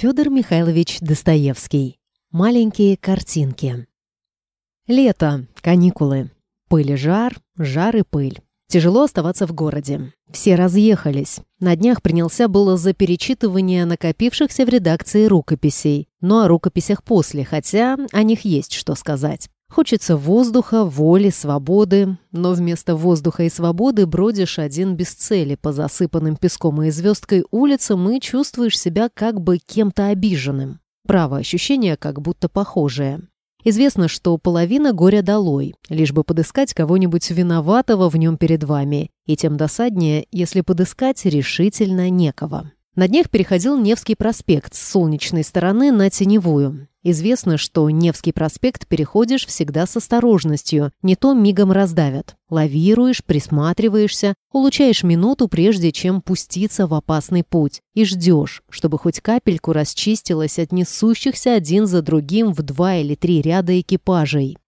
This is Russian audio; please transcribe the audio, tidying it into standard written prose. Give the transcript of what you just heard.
Фёдор Михайлович Достоевский. Маленькие картинки. Лето, каникулы. Пыль и жар, жар и пыль. Тяжело оставаться в городе. Все разъехались. На днях принялся было за перечитывание накопившихся в редакции рукописей. Но о рукописях после, хотя о них есть что сказать. Хочется воздуха, воли, свободы, но вместо воздуха и свободы бродишь один без цели по засыпанным песком и звездкой улицам и чувствуешь себя как бы кем-то обиженным. Право, ощущение как будто похожее. Известно, что половина горя долой, лишь бы подыскать кого-нибудь виноватого в нем перед вами, и тем досаднее, если подыскать решительно некого. На днях переходил Невский проспект с солнечной стороны на Теневую. Известно, что Невский проспект переходишь всегда с осторожностью, не то мигом раздавят. Лавируешь, присматриваешься, улучшаешь минуту, прежде чем пуститься в опасный путь, и ждешь, чтобы хоть капельку расчистилось от несущихся один за другим в 2 или 3 ряда экипажей.